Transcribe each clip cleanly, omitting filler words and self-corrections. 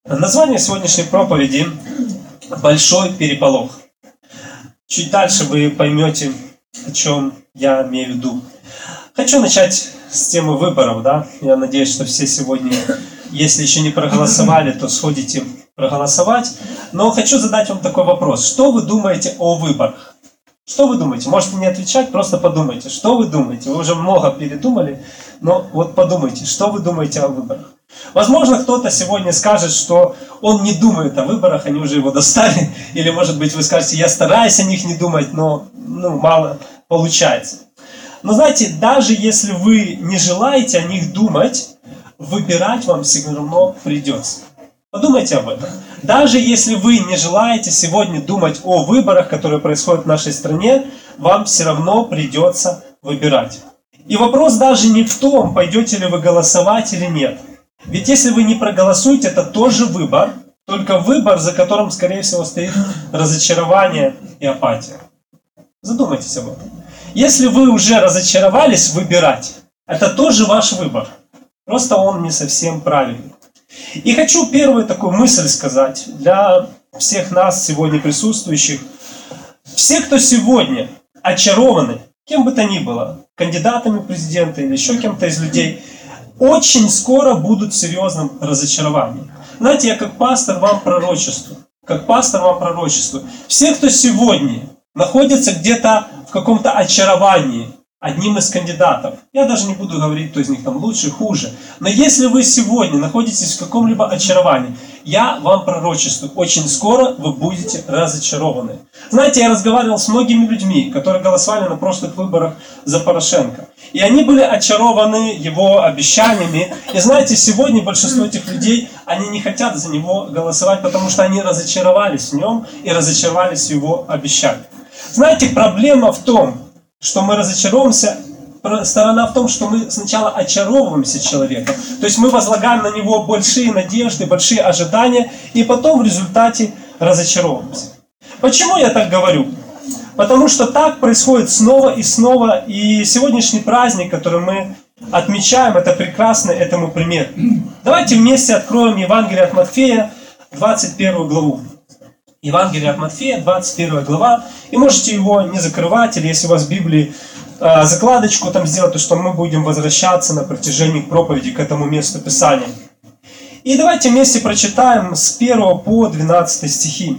Название сегодняшней проповеди «Большой переполох». Чуть дальше вы поймете, о чем я имею в виду. Хочу начать с темы выборов. Я надеюсь, что все сегодня, если еще не проголосовали, то сходите проголосовать. Но хочу задать вам такой вопрос. Что вы думаете о выборах? Что вы думаете? Можете не отвечать, просто подумайте. Что вы думаете? Вы уже много передумали, но вот подумайте, что вы думаете о выборах. Возможно, кто-то сегодня скажет, что он не думает о выборах, они уже его достали. Или, может быть, вы скажете, я стараюсь о них не думать, но мало получается. Но знаете, даже если вы не желаете о них думать, выбирать вам все равно придется. Подумайте об этом. Даже если вы не желаете сегодня думать о выборах, которые происходят в нашей стране, вам все равно придется выбирать. И вопрос даже не в том, пойдете ли вы голосовать или нет. Ведь если вы не проголосуете, это тоже выбор, только выбор, за которым, скорее всего, стоит разочарование и апатия. Задумайтесь об этом. Если вы уже разочаровались выбирать, это тоже ваш выбор. Просто он не совсем правильный. И хочу первую такую мысль сказать для всех нас, сегодня присутствующих. Все, кто сегодня очарованы, кем бы то ни было, кандидатами в президенты или еще кем-то из людей, очень скоро будут в серьезном разочаровании. Знаете, я как пастор вам пророчествую. Все, кто сегодня находится где-то в каком-то очаровании, одним из кандидатов. Я даже не буду говорить, кто из них там лучше, хуже. Но если вы сегодня находитесь в каком-либо очаровании, я вам пророчествую, очень скоро вы будете разочарованы. Знаете, я разговаривал с многими людьми, которые голосовали на прошлых выборах за Порошенко. И они были очарованы его обещаниями. И знаете, сегодня большинство этих людей, они не хотят за него голосовать, потому что они разочаровались в нем и разочаровались в его обещаниях. Знаете, проблема в том, что мы разочаровываемся, сторона в том, что мы сначала очаровываемся человеком. То есть мы возлагаем на него большие надежды, большие ожидания, и потом в результате разочаровываемся. Почему я так говорю? Потому что так происходит снова и снова, и сегодняшний праздник, который мы отмечаем, это прекрасный этому пример. Давайте вместе откроем Евангелие от Матфея, 21 главу. Евангелие от Матфея, 21 глава. И можете его не закрывать, или если у вас в Библии закладочку там сделать, то что мы будем возвращаться на протяжении проповеди к этому месту Писания. И давайте вместе прочитаем с 1 по 12 стихи.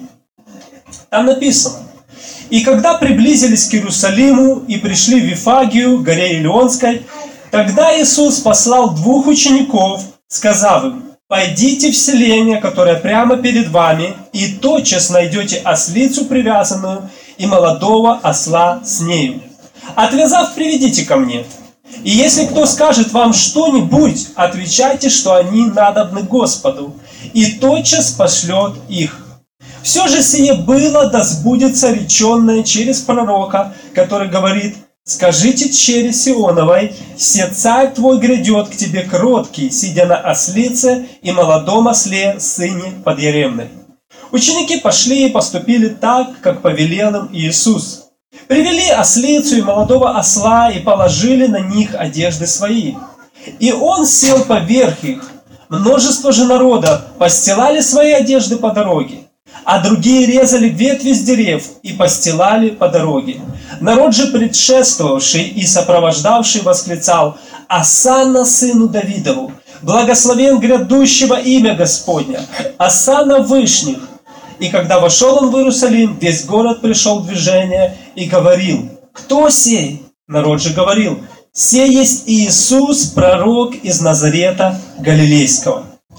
Там написано. «И когда приблизились к Иерусалиму и пришли в Вифагию, горе Илионской, тогда Иисус послал 2 учеников, сказав им, «Пойдите в селение, которое прямо перед вами, и тотчас найдете ослицу привязанную и молодого осла с нею. Отвязав, приведите ко мне. И если кто скажет вам что-нибудь, отвечайте, что они надобны Господу, и тотчас пошлет их. Все же сие было, да сбудется реченное через пророка, который говорит, скажите чере Сионовой, се царь твой грядет к тебе кроткий, сидя на ослице и молодом осле, сыне подъяремной». Ученики пошли и поступили так, как повелел им Иисус. Привели ослицу и молодого осла и положили на них одежды свои. И он сел поверх их. Множество же народа постилали свои одежды по дороге, а другие резали ветви с дерев и постилали по дороге. Народ же предшествовавший и сопровождавший восклицал, «Осанна сыну Давидову! Благословен грядущего имя Господня! Осанна вышних!» И когда вошел он в Иерусалим, весь город пришел в движение и говорил, «Кто сей?» Народ же говорил, «Сей есть Иисус, пророк из Назарета Галилейского».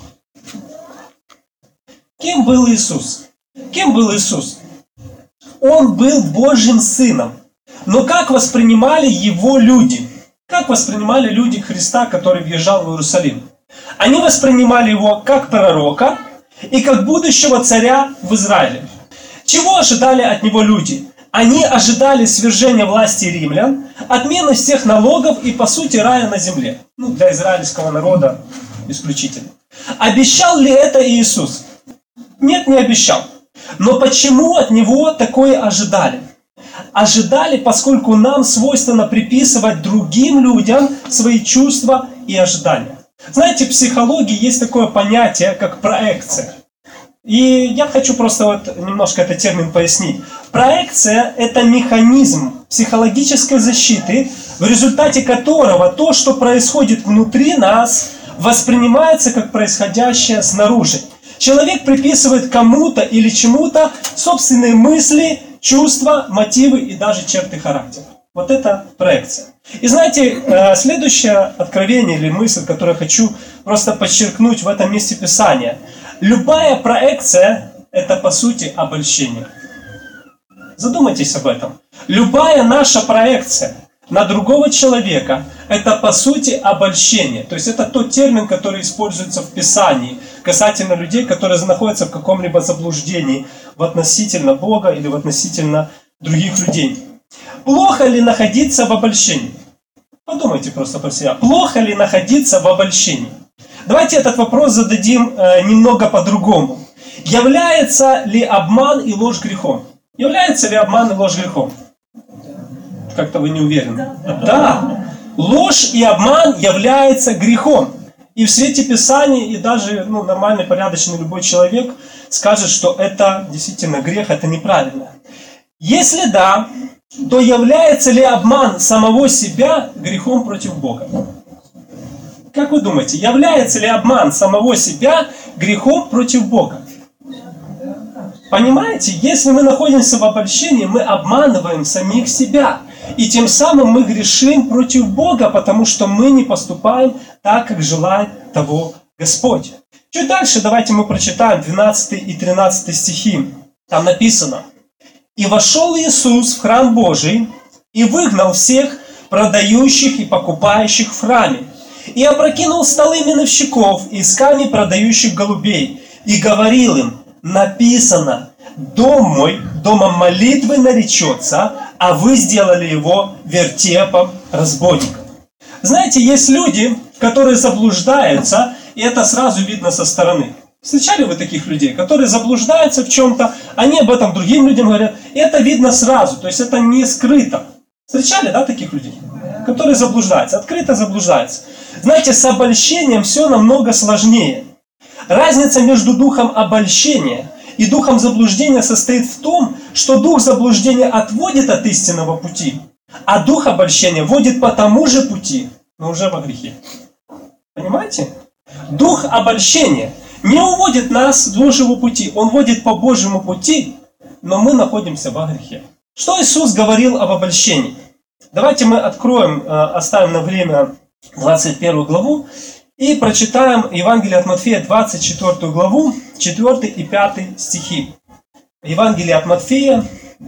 Кем был Иисус? Кем был Иисус? Он был Божьим Сыном. Но как воспринимали его люди? Как воспринимали люди Христа, который въезжал в Иерусалим? Они воспринимали его как пророка и как будущего царя в Израиле. Чего ожидали от него люди? Они ожидали свержения власти римлян, отмены всех налогов и, по сути, рая на земле. Для израильского народа исключительно. Обещал ли это Иисус? Нет, не обещал. Но почему от него такое ожидали? Ожидали, поскольку нам свойственно приписывать другим людям свои чувства и ожидания. Знаете, в психологии есть такое понятие, как проекция. И я хочу просто вот немножко этот термин пояснить. Проекция – это механизм психологической защиты, в результате которого то, что происходит внутри нас, воспринимается как происходящее снаружи. Человек приписывает кому-то или чему-то собственные мысли, чувства, мотивы и даже черты характера. Вот это проекция. И знаете, следующее откровение или мысль, которую я хочу просто подчеркнуть в этом месте Писания. Любая проекция – это по сути обольщение. Задумайтесь об этом. Любая наша проекция на другого человека – это по сути обольщение. То есть это тот термин, который используется в Писании касательно людей, которые находятся в каком-либо заблуждении в относительно Бога или в относительно других людей. Плохо ли находиться в обольщении? Подумайте просто про себя. Плохо ли находиться в обольщении? Давайте этот вопрос зададим немного по-другому. Является ли обман и ложь грехом? Является ли обман и ложь грехом? Как-то вы не уверены. Да. Ложь и обман является грехом. И в свете Писания, и даже нормальный, порядочный любой человек скажет, что это действительно грех, это неправильно. Если да, то является ли обман самого себя грехом против Бога? Как вы думаете, является ли обман самого себя грехом против Бога? Понимаете, если мы находимся в обольщении, мы обманываем самих себя. И тем самым мы грешим против Бога, потому что мы не поступаем так, как желает того Господь. Чуть дальше давайте мы прочитаем 12 и 13 стихи. Там написано: «И вошел Иисус в храм Божий, и выгнал всех продающих и покупающих в храме, и опрокинул столы миновщиков и скамьи продающих голубей, и говорил им: написано, дом мой домом молитвы наречется, а вы сделали его вертепом разбойников». Знаете, есть люди, которые заблуждаются, и это сразу видно со стороны. Встречали вы таких людей, которые заблуждаются в чем-то, они об этом другим людям говорят, и это видно сразу, то есть это не скрыто. Встречали, да, таких людей, которые заблуждаются, открыто заблуждаются. Знаете, с обольщением все намного сложнее. Разница между духом обольщения и духом заблуждения состоит в том, что дух заблуждения отводит от истинного пути, а дух обольщения водит по тому же пути, но уже во грехе. Понимаете? Дух обольщения не уводит нас с Божьего пути, он водит по Божьему пути, но мы находимся во грехе. Что Иисус говорил об обольщении? Давайте мы откроем, оставим на время 21 главу и прочитаем Евангелие от Матфея, 24 главу, 4 и 5 стихи. Евангелие от Матфея,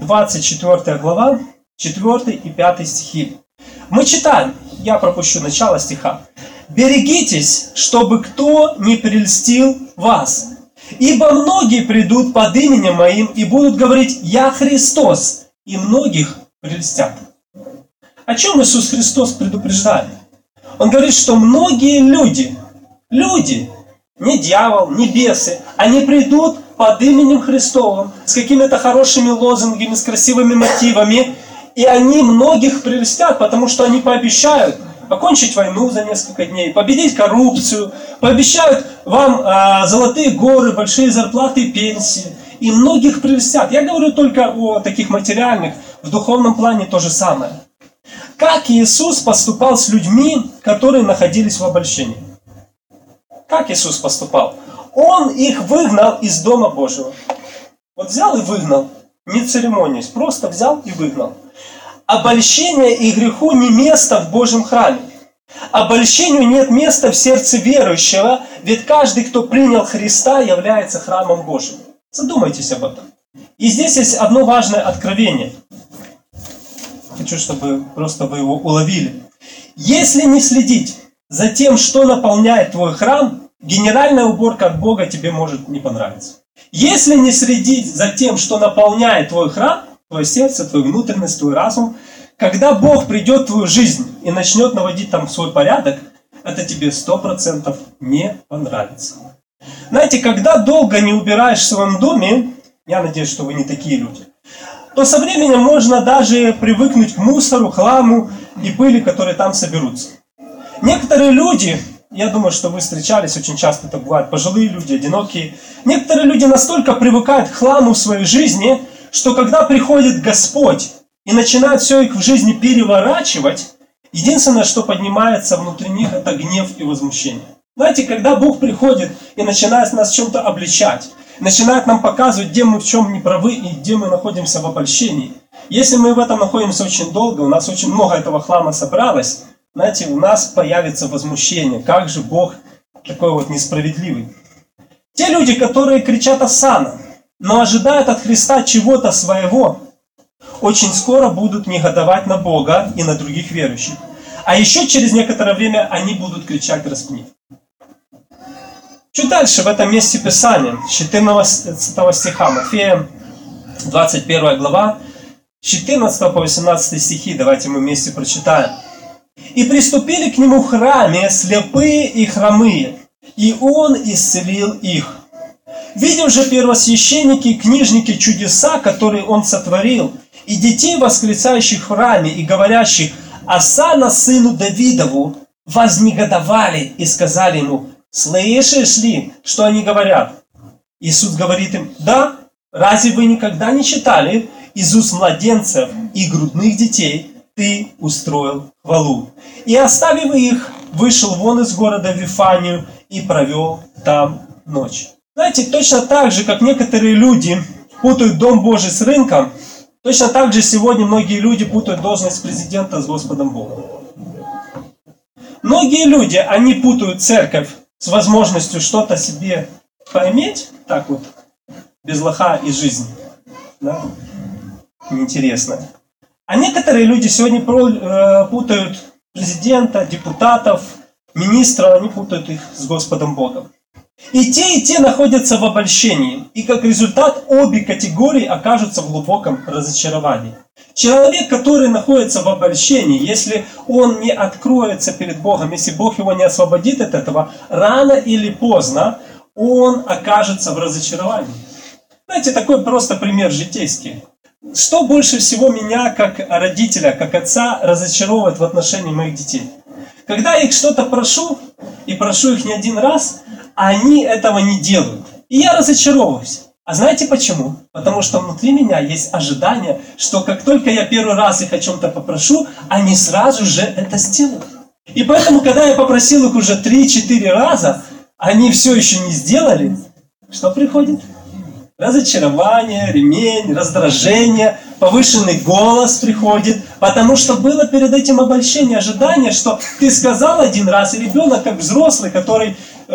24 глава, 4 и 5 стихи. Мы читаем, я пропущу начало стиха. «Берегитесь, чтобы кто не прельстил вас, ибо многие придут под именем моим и будут говорить: Я Христос, и многих прельстят». О чем Иисус Христос предупреждает? Он говорит, что многие люди, не дьявол, не бесы, они придут под именем Христовым, с какими-то хорошими лозунгами, с красивыми мотивами, и они многих прельстят, потому что они пообещают окончить войну за несколько дней, победить коррупцию, пообещают вам золотые горы, большие зарплаты и пенсии, и многих прельстят. Я говорю только о таких материальных, в духовном плане то же самое. Как Иисус поступал с людьми, которые находились в обольщении? Как Иисус поступал? Он их выгнал из Дома Божьего. Вот взял и выгнал, не церемонясь, просто взял и выгнал. Обольщение и греху не место в Божьем храме. Обольщению нет места в сердце верующего, ведь каждый, кто принял Христа, является храмом Божьим. Задумайтесь об этом. И здесь есть одно важное откровение. Хочу, чтобы просто вы его уловили. Если не следить за тем, что наполняет твой храм, генеральная уборка от Бога тебе может не понравиться. Если не следить за тем, что наполняет твой храм, твое сердце, твою внутренность, твой разум, когда Бог придет в твою жизнь и начнет наводить там свой порядок, это тебе 100% не понравится. Знаете, когда долго не убираешь в своем доме, я надеюсь, что вы не такие люди, то со временем можно даже привыкнуть к мусору, хламу и пыли, которые там соберутся. Некоторые люди Я думаю, что вы встречались, очень часто это бывает, пожилые люди, одинокие. Некоторые люди настолько привыкают к хламу в своей жизни, что когда приходит Господь и начинает все их в жизни переворачивать, единственное, что поднимается внутри них, это гнев и возмущение. Знаете, когда Бог приходит и начинает нас в чем-то обличать, начинает нам показывать, где мы в чем не правы и где мы находимся в обольщении. Если мы в этом находимся очень долго, у нас очень много этого хлама собралось, знаете, у нас появится возмущение. Как же Бог такой вот несправедливый? Те люди, которые кричат «Осанна», но ожидают от Христа чего-то своего, очень скоро будут негодовать на Бога и на других верующих. А еще через некоторое время они будут кричать «Распни». Чуть дальше в этом месте Писания, 14 стиха, Матфея, 21 глава, 14 по 18 стихи, давайте мы вместе прочитаем. «И приступили к нему в храме слепые и хромые, и он исцелил их. Видев же первосвященники и книжники чудеса, которые он сотворил, и детей, восклицающих в храме и говорящих «Осанна сыну Давидову», вознегодовали и сказали ему: «Слышишь ли, что они говорят?» Иисус говорит им: «Да, разве вы никогда не читали: из уст младенцев и грудных детей ты устроил хвалу? И оставив их, вышел вон из города в Вифанию и провел там ночь». Знаете, точно так же, как некоторые люди путают Дом Божий с рынком, точно так же сегодня многие люди путают должность президента с Господом Богом. Многие люди, они путают церковь с возможностью что-то себе поиметь, так вот, без лоха и жизни, да? Неинтересное. А некоторые люди сегодня путают президента, депутатов, министров, они путают их с Господом Богом. И те находятся в обольщении, и как результат обе категории окажутся в глубоком разочаровании. Человек, который находится в обольщении, если он не откроется перед Богом, если Бог его не освободит от этого, рано или поздно он окажется в разочаровании. Знаете, такой просто пример житейский. Что больше всего меня, как родителя, как отца, разочаровывает в отношении моих детей? Когда я их что-то прошу, и прошу их не один раз, они этого не делают. И я разочаровываюсь. А знаете почему? Потому что внутри меня есть ожидание, что как только я первый раз их о чем-то попрошу, они сразу же это сделают. И поэтому, когда я попросил их уже 3-4 раза, они все еще не сделали, что приходит? Разочарование, ремень, раздражение, повышенный голос приходит, потому что было перед этим обольщение, ожидание, что ты сказал один раз, и ребенок, как взрослый, который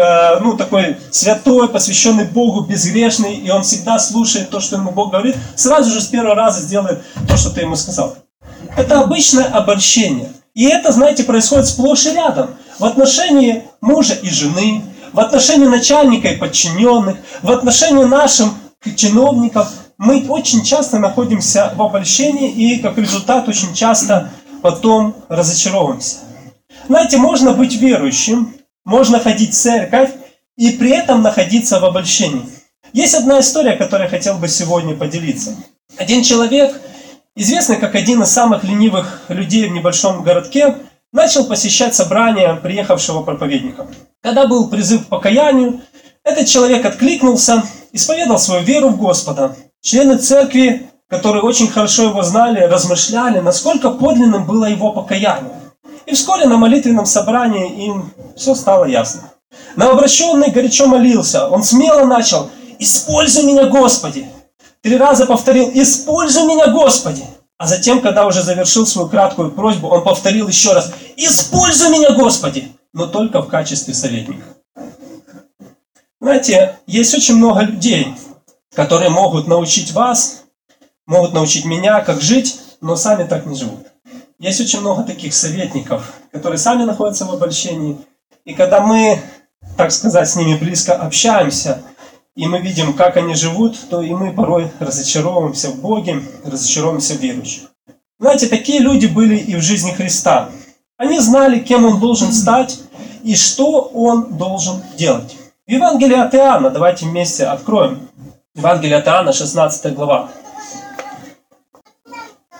такой святой, посвященный Богу, безгрешный, и он всегда слушает то, что ему Бог говорит, сразу же с первого раза сделает то, что ты ему сказал. Это обычное обольщение. И это, знаете, происходит сплошь и рядом. В отношении мужа и жены, в отношении начальника и подчиненных, в отношении нашим чиновников. Мы очень часто находимся в обольщении и, как результат, очень часто потом разочаровываемся. Знаете, можно быть верующим, можно ходить в церковь и при этом находиться в обольщении. Есть одна история, которой я хотел бы сегодня поделиться. Один человек, известный как один из самых ленивых людей в небольшом городке, начал посещать собрания приехавшего проповедника. Когда был призыв к покаянию, этот человек откликнулся, исповедал свою веру в Господа. Члены церкви, которые очень хорошо его знали, размышляли, насколько подлинным было его покаяние. И вскоре на молитвенном собрании им все стало ясно. Новообращенный горячо молился. Он смело начал: «Используй меня, Господи!» 3 раза повторил: «Используй меня, Господи!» А затем, когда уже завершил свою краткую просьбу, он повторил еще раз: «Используй меня, Господи!» Но только в качестве советника. Знаете, есть очень много людей, которые могут научить вас, могут научить меня, как жить, но сами так не живут. Есть очень много таких советников, которые сами находятся в обольщении. И когда мы, так сказать, с ними близко общаемся, и мы видим, как они живут, то и мы порой разочаровываемся в Боге, разочаровываемся в верующих. Знаете, такие люди были и в жизни Христа. Они знали, кем Он должен стать и что Он должен делать. В Евангелии от Иоанна, давайте вместе откроем. Евангелие от Иоанна, 16 глава.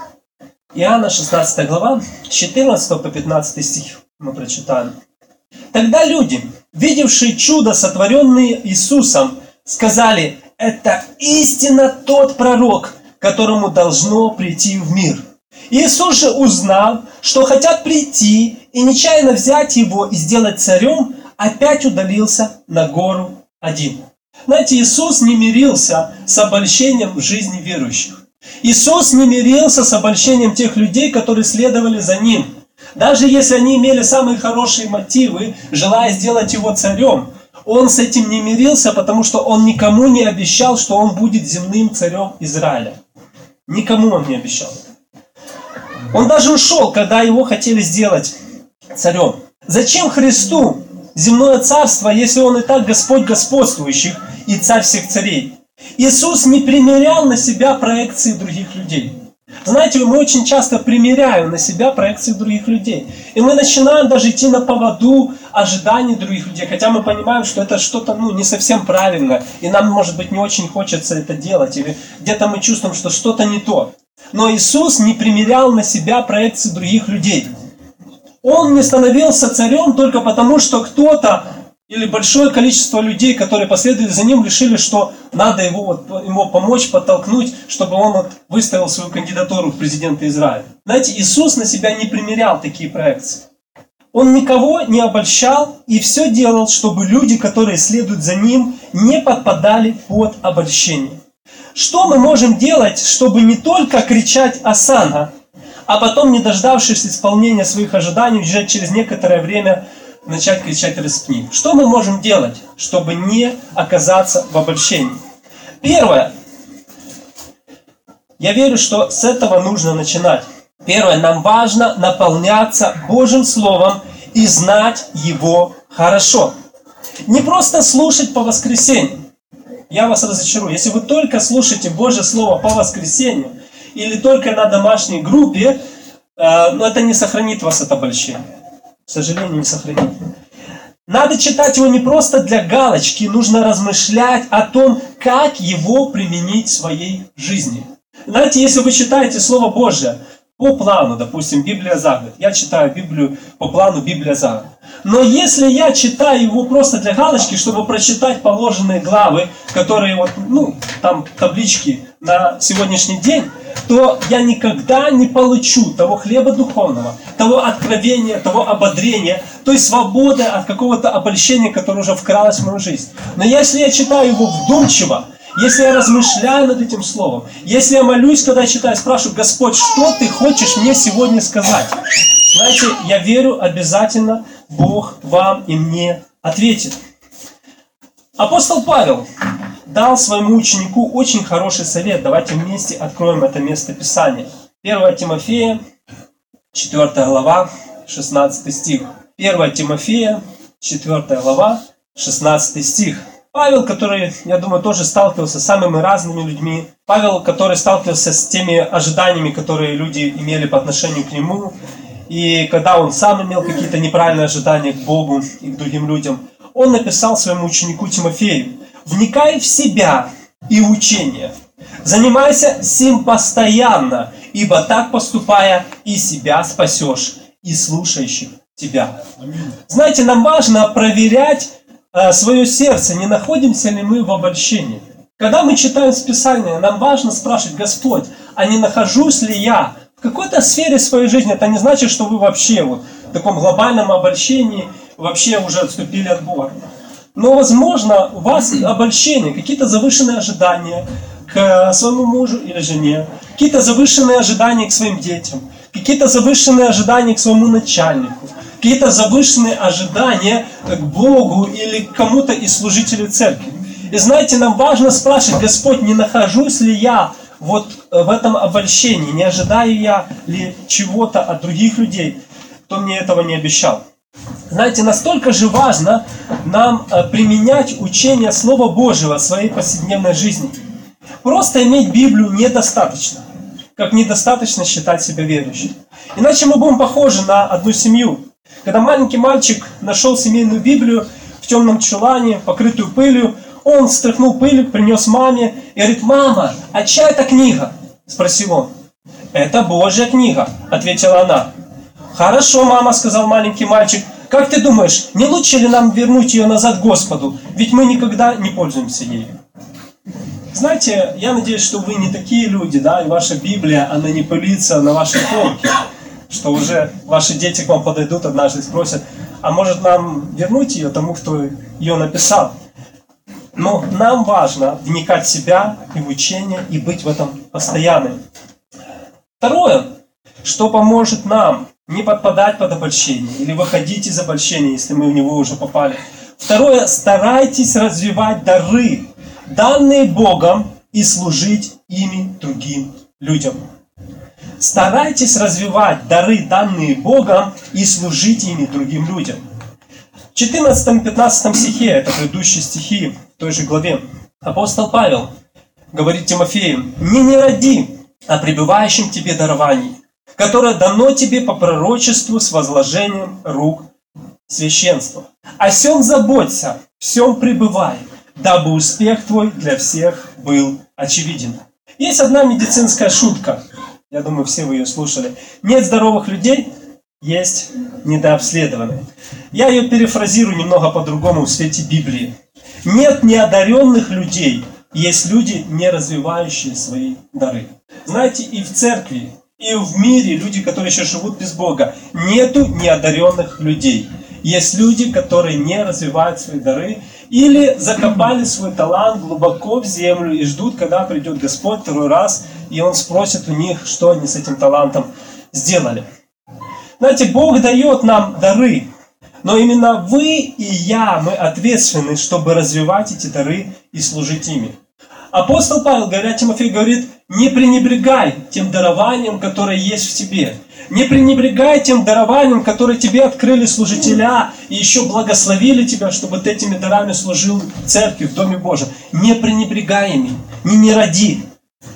Иоанна, 16 глава, с 14 по 15 стих мы прочитаем. Тогда люди, видевшие чудо, сотворенное Иисусом, сказали: это истинно тот пророк, которому должно прийти в мир. Иисус же, узнав, что хотят прийти и нечаянно взять его и сделать царем, опять удалился на гору один. Знаете, Иисус не мирился с обольщением в жизни верующих. Иисус не мирился с обольщением тех людей, которые следовали за Ним. Даже если они имели самые хорошие мотивы, желая сделать Его царем, Он с этим не мирился, потому что Он никому не обещал, что Он будет земным царем Израиля. Никому Он не обещал. Он даже ушел, когда Его хотели сделать царем. Зачем Христу земное царство, если Он и так Господь господствующих и царь всех царей? Иисус не примерял на себя проекции других людей. Знаете, мы очень часто примеряем на себя проекции других людей. И мы начинаем даже идти на поводу ожиданий других людей. Хотя мы понимаем, что это что-то не совсем правильно. И нам, может быть, не очень хочется это делать. Или где-то мы чувствуем, что что-то не то. Но Иисус не примерял на себя проекции других людей. Он не становился царем только потому, что кто-то или большое количество людей, которые последовали за ним, решили, что надо ему помочь, подтолкнуть, чтобы он выставил свою кандидатуру в президенты Израиля. Знаете, Иисус на себя не примерял такие проекции. Он никого не обольщал и все делал, чтобы люди, которые следуют за ним, не подпадали под обольщение. Что мы можем делать, чтобы не только кричать «Осанна», а потом, не дождавшись исполнения своих ожиданий, уже через некоторое время начать кричать «Распни»? Что мы можем делать, чтобы не оказаться в обольщении? Первое. Я верю, что с этого нужно начинать. Первое. Нам важно наполняться Божьим Словом и знать его хорошо. Не просто слушать по воскресеньям. Я вас разочарую. Если вы только слушаете Божье Слово по воскресенью или только на домашней группе, но это не сохранит вас от обольщения. К сожалению, не сохранит. Надо читать его не просто для галочки, нужно размышлять о том, как его применить в своей жизни. Знаете, если вы читаете Слово Божие по плану, допустим, Библия за год, я читаю Библию по плану Библия за год. Но если я читаю его просто для галочки, чтобы прочитать положенные главы, которые там таблички на сегодняшний день, то я никогда не получу того хлеба духовного, того откровения, того ободрения, той свободы от какого-то обольщения, которое уже вкралось в мою жизнь. Но если я читаю его вдумчиво, если я размышляю над этим словом, если я молюсь, когда я читаю, спрашиваю: Господь, что ты хочешь мне сегодня сказать? Знаете, я верю, обязательно Бог вам и мне ответит. Апостол Павел дал своему ученику очень хороший совет. Давайте вместе откроем это место Писания. 1 Тимофея, 4 глава, 16 стих. 1 Тимофея, 4 глава, 16 стих. Павел, который, я думаю, тоже сталкивался с самыми разными людьми. Павел, который сталкивался с теми ожиданиями, которые люди имели по отношению к нему. И когда он сам имел какие-то неправильные ожидания к Богу и к другим людям, он написал своему ученику Тимофею: «Вникай в себя и учение, занимайся сим постоянно, ибо так поступая и себя спасешь, и слушающих тебя». Знаете, нам важно проверять свое сердце, не находимся ли мы в обольщении. Когда мы читаем Писание, нам важно спрашивать: Господь, а не нахожусь ли я в какой-то сфере своей жизни? Это не значит, что вы вообще в таком глобальном обольщении вообще уже отступили от Бога. Но, возможно, у вас обольщение, какие-то завышенные ожидания к своему мужу или жене, какие-то завышенные ожидания к своим детям, какие-то завышенные ожидания к своему начальнику, какие-то завышенные ожидания к Богу или к кому-то из служителей церкви. И знаете, нам важно спрашивать: Господь, не нахожусь ли я в этом обольщении, не ожидаю я ли чего-то от других людей, кто мне этого не обещал. Знаете, настолько же важно нам применять учение Слова Божьего в своей повседневной жизни. Просто иметь Библию недостаточно, как недостаточно считать себя верующим. Иначе мы будем похожи на одну семью. Когда маленький мальчик нашел семейную Библию в темном чулане, покрытую пылью, он стряхнул пыль, принес маме и говорит: «Мама, а чья это книга?» – спросил он. «Это Божья книга», – ответила она. «Хорошо, мама», – сказал маленький мальчик, Как ты думаешь, не лучше ли нам вернуть ее назад Господу? Ведь мы никогда не пользуемся ею. Знаете, я надеюсь, что вы не такие люди, да, и ваша Библия, она не пылится на вашей полке, что уже ваши дети к вам подойдут однажды и спросят, а может нам вернуть ее тому, кто ее написал? Но нам важно вникать в себя и в учение, и быть в этом постоянным. Второе, что поможет нам не подпадать под обольщение или выходить из обольщения, если мы в него уже попали. Второе, старайтесь развивать дары, данные Богом, и служить ими другим людям. Старайтесь развивать дары, данные Богом, и служить ими другим людям. В 14-15 стихе, это предыдущие стихи в той же главе, апостол Павел говорит Тимофею: «Не роди о пребывающем тебе даровании, которое дано тебе по пророчеству с возложением рук священства. О сем заботься, в сем пребывай, дабы успех твой для всех был очевиден». Есть одна медицинская шутка, я думаю, все вы ее слушали. Нет здоровых людей, есть недообследованные. Я ее перефразирую немного по-другому в свете Библии. Нет неодаренных людей, есть люди, не развивающие свои дары. Знаете, и в церкви, и в мире люди, которые еще живут без Бога, нету неодаренных людей. Есть люди, которые не развивают свои дары или закопали свой талант глубоко в землю и ждут, когда придет Господь второй раз, и Он спросит у них, что они с этим талантом сделали. Знаете, Бог дает нам дары, но именно вы и я, мы ответственны, чтобы развивать эти дары и служить ими. Апостол Павел, говоря Тимофею, говорит: не пренебрегай тем дарованием, которое есть в тебе. Не пренебрегай тем дарованием, которое тебе открыли служителя и еще благословили тебя, чтобы ты этими дарами служил в церкви, в Доме Божьем. Не пренебрегай ими, не роди,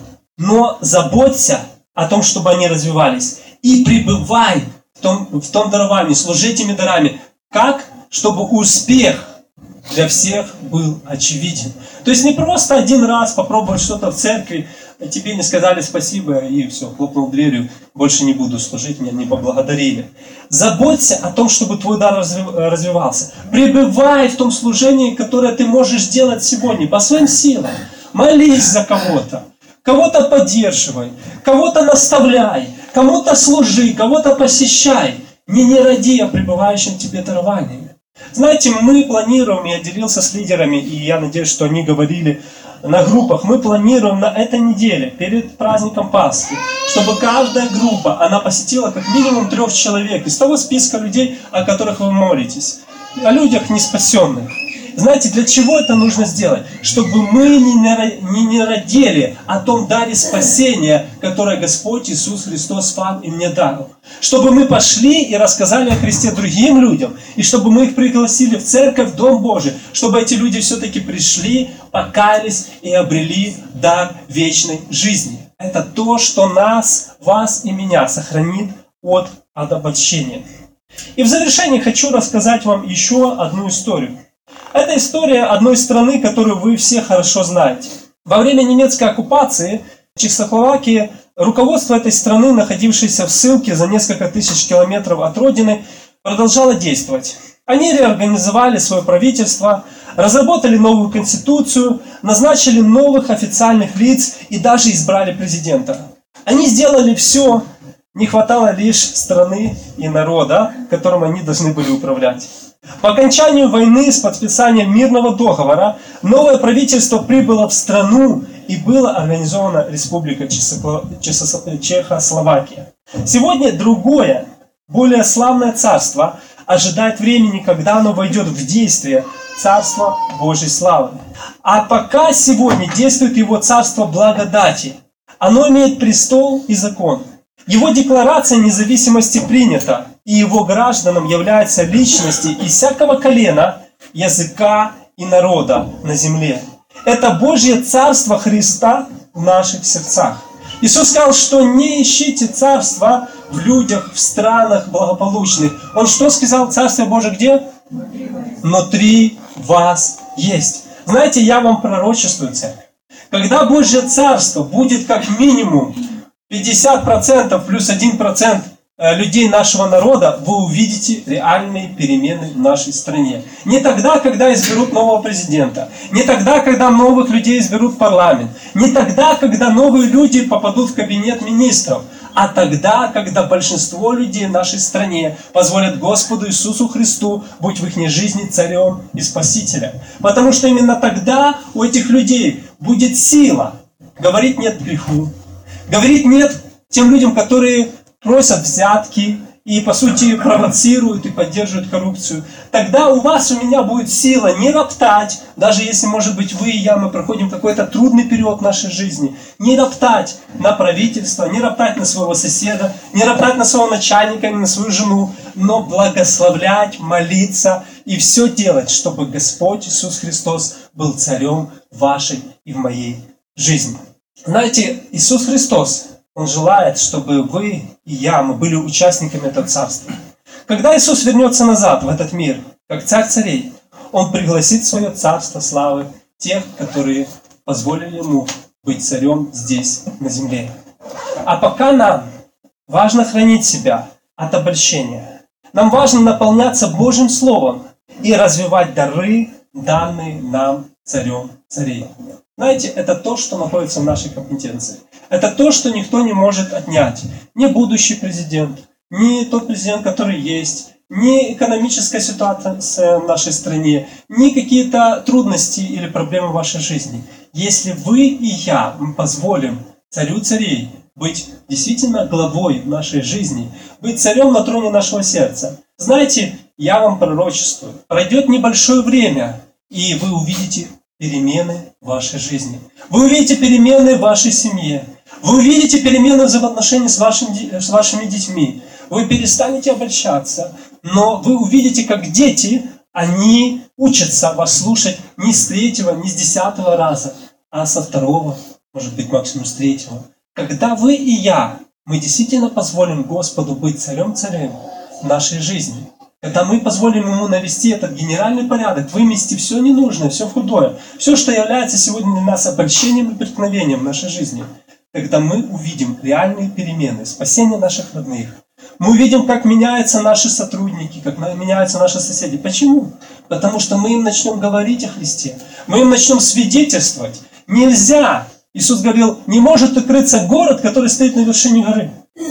но заботься о том, чтобы они развивались. И пребывай в том даровании, служи этими дарами. Как? Чтобы успех для всех был очевиден. То есть не просто один раз попробовать что-то в церкви, тебе не сказали спасибо, и все, хлопнул дверью, больше не буду служить, меня не поблагодарили. Заботься о том, чтобы твой дар развивался. Пребывай в том служении, которое ты можешь делать сегодня, по своим силам. Молись за кого-то, кого-то поддерживай, кого-то наставляй, кому-то служи, кого-то посещай. Не роди о пребывающем тебе даровании. Знаете, мы планируем, я делился с лидерами, и я надеюсь, что они говорили на группах, мы планируем на этой неделе, перед праздником Пасхи, чтобы каждая группа, она посетила как минимум 3 человек из того списка людей, о которых вы молитесь, о людях неспасенных. Знаете, для чего это нужно сделать? Чтобы мы не родили о том даре спасения, которое Господь Иисус Христос вам и мне дал. Чтобы мы пошли и рассказали о Христе другим людям, и чтобы мы их пригласили в церковь, в Дом Божий, чтобы эти люди все-таки пришли, покаялись и обрели дар вечной жизни. Это то, что нас, вас и меня сохранит от обольщения. И в завершении хочу рассказать вам еще одну историю. Это история одной страны, которую вы все хорошо знаете. Во время немецкой оккупации Чехословакии руководство этой страны, находившееся в ссылке за несколько тысяч километров от родины, продолжало действовать. Они реорганизовали свое правительство, разработали новую конституцию, назначили новых официальных лиц и даже избрали президента. Они сделали все, не хватало лишь страны и народа, которым они должны были управлять. По окончанию войны с подписанием мирного договора новое правительство прибыло в страну и была организована Республика Чехословакия. Сегодня другое, более славное царство ожидает времени, когда оно войдет в действие, царство Божьей славы. А пока сегодня действует его царство благодати, оно имеет престол и закон. Его декларация независимости принята, и его гражданам являются личности из всякого колена, языка и народа на земле. Это Божье царство Христа в наших сердцах. Иисус сказал, что не ищите царства в людях, в странах благополучных. Он что сказал? Царство Божие где? Внутри вас есть. Знаете, я вам пророчествую, церковь. Когда Божье царство будет как минимум 50% плюс 1% людей нашего народа, вы увидите реальные перемены в нашей стране. Не тогда, когда изберут нового президента, не тогда, когда новых людей изберут в парламент, не тогда, когда новые люди попадут в кабинет министров, а тогда, когда большинство людей в нашей стране позволят Господу Иисусу Христу быть в их жизни царем и спасителем. Потому что именно тогда у этих людей будет сила говорить нет греху, говорить нет тем людям, которые просят взятки и, по сути, провоцируют и поддерживают коррупцию. Тогда у вас, у меня будет сила не роптать, даже если, может быть, вы и я, мы проходим какой-то трудный период в нашей жизни, не роптать на правительство, не роптать на своего соседа, не роптать на своего начальника, не на свою жену, но благословлять, молиться и все делать, чтобы Господь Иисус Христос был царем вашей и в моей жизни. Знаете, Иисус Христос, Он желает, чтобы вы и я, мы были участниками этого царства. Когда Иисус вернется назад в этот мир, как царь царей, Он пригласит в свое царство славы тех, которые позволили Ему быть царем здесь, на земле. А пока нам важно хранить себя от обольщения. Нам важно наполняться Божьим Словом и развивать дары, данные нам царем царей. Знаете, это то, что находится в нашей компетенции. Это то, что никто не может отнять. Ни будущий президент, ни тот президент, который есть, ни экономическая ситуация в нашей стране, ни какие-то трудности или проблемы в вашей жизни. Если вы и я позволим царю царей быть действительно главой в нашей жизни, быть царем на троне нашего сердца, знаете, я вам пророчествую, пройдет небольшое время, и вы увидите перемены в вашей жизни. Вы увидите перемены в вашей семье. Вы увидите перемены в взаимоотношении с вашими детьми. Вы перестанете обольщаться, но вы увидите, как дети, они учатся вас слушать не с 3-го, не с 10-го раза, а со 2-го, может быть, максимум с 3-го. Когда вы и я, мы действительно позволим Господу быть царем царем в нашей жизни, когда мы позволим Ему навести этот генеральный порядок, вымести все ненужное, все худое, все, что является сегодня для нас обольщением и преткновением в нашей жизни, когда мы увидим реальные перемены, спасение наших родных, мы увидим, как меняются наши сотрудники, как меняются наши соседи. Почему? Потому что мы им начнем говорить о Христе, мы им начнем свидетельствовать. Нельзя, Иисус говорил, не может укрыться город, который стоит на вершине горы.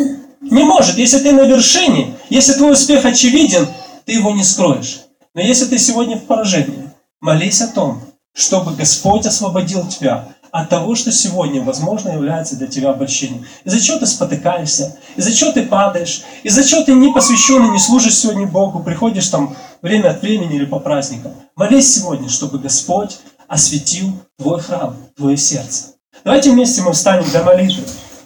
Не может. Если ты на вершине, если твой успех очевиден, ты его не скроешь. Но если ты сегодня в поражении, молись о том, чтобы Господь освободил тебя от того, что сегодня, возможно, является для тебя обольщением. Из-за чего ты спотыкаешься, из-за чего ты падаешь, из-за чего ты не посвященный, не служишь сегодня Богу, приходишь там время от времени или по праздникам. Молись сегодня, чтобы Господь осветил твой храм, твое сердце. Давайте вместе мы встанем для молитвы.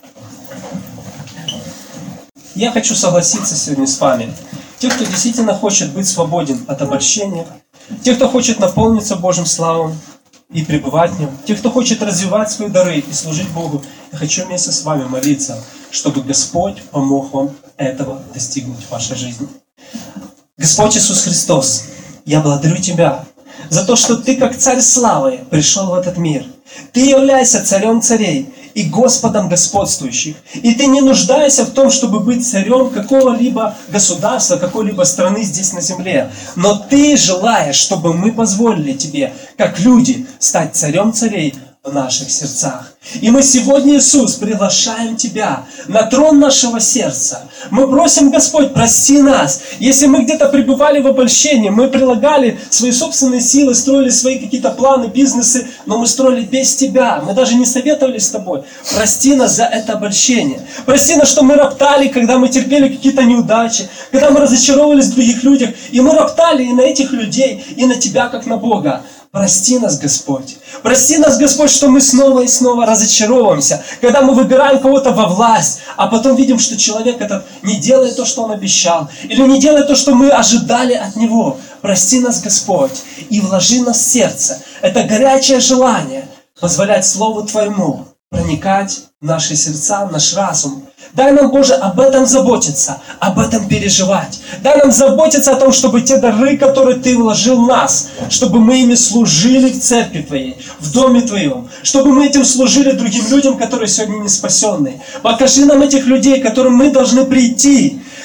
Я хочу согласиться сегодня с вами. Те, кто действительно хочет быть свободен от обольщения, те, кто хочет наполниться Божьим славом и пребывать в Нем, те, кто хочет развивать свои дары и служить Богу, я хочу вместе с вами молиться, чтобы Господь помог вам этого достигнуть в вашей жизни. Господь Иисус Христос, я благодарю Тебя за то, что Ты, как Царь Славы, пришел в этот мир. Ты являешься Царем Царей и Господом господствующих. И ты не нуждаешься в том, чтобы быть царем какого-либо государства, какой-либо страны здесь на земле. Но ты желаешь, чтобы мы позволили тебе, как люди, стать царем царей в наших сердцах. И мы сегодня, Иисус, приглашаем Тебя на трон нашего сердца. Мы просим, Господь, прости нас, если мы где-то пребывали в обольщении, мы прилагали свои собственные силы, строили свои какие-то планы, бизнесы, но мы строили без Тебя, мы даже не советовались с Тобой. Прости нас за это обольщение. Прости нас, что мы роптали, когда мы терпели какие-то неудачи, когда мы разочаровывались в других людях, и мы роптали и на этих людей, и на Тебя, как на Бога. Прости нас, Господь. Прости нас, Господь, что мы снова и снова разочаровываемся, когда мы выбираем кого-то во власть, а потом видим, что человек этот не делает то, что он обещал, или не делает то, что мы ожидали от него. Прости нас, Господь, и вложи в нас в сердце это горячее желание позволять Слову Твоему проникать в наши сердца, в наш разум. Дай нам, Боже, об этом заботиться, об этом переживать. Дай нам заботиться о том, чтобы те дары, которые Ты вложил в нас, чтобы мы ими служили в церкви Твоей, в доме Твоем, чтобы мы этим служили другим людям, которые сегодня не спасенные. Покажи нам этих людей, к которым мы должны прийти,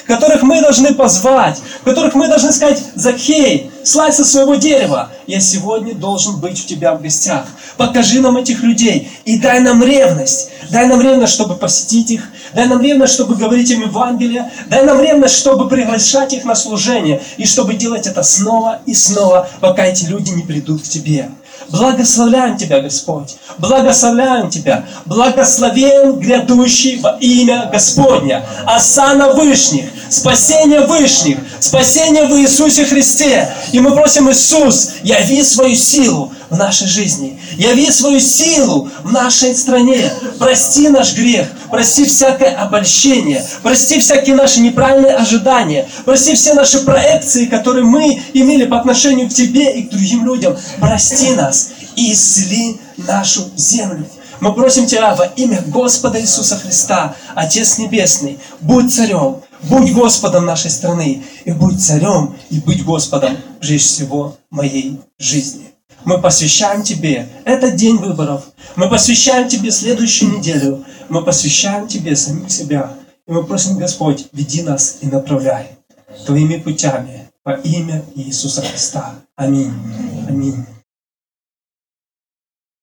которых мы должны позвать, которых мы должны сказать: Закхей, слазь со своего дерева, я сегодня должен быть у тебя в гостях. Покажи нам этих людей и дай нам ревность. Дай нам ревность, чтобы посетить их. Дай нам ревность, чтобы говорить им Евангелие. Дай нам ревность, чтобы приглашать их на служение. И чтобы делать это снова и снова, пока эти люди не придут к Тебе. Благословляем Тебя, Господь. Благословляем Тебя. Благословен грядущий во имя Господня. Осанна вышних. Спасение вышних. Спасение в Иисусе Христе. И мы просим: Иисус, яви свою силу в нашей жизни. Яви свою силу в нашей стране. Прости наш грех. Прости всякое обольщение. Прости всякие наши неправильные ожидания. Прости все наши проекции, которые мы имели по отношению к Тебе и к другим людям. Прости нас и исцели нашу землю. Мы просим Тебя во имя Господа Иисуса Христа, Отец Небесный, будь царем, будь Господом нашей страны, и будь царем, и будь Господом, прежде всего, моей жизни. Мы посвящаем Тебе этот день выборов. Мы посвящаем Тебе следующую неделю. Мы посвящаем Тебе самих себя. И мы просим: Господь, веди нас и направляй Твоими путями во имя Иисуса Христа. Аминь. Аминь.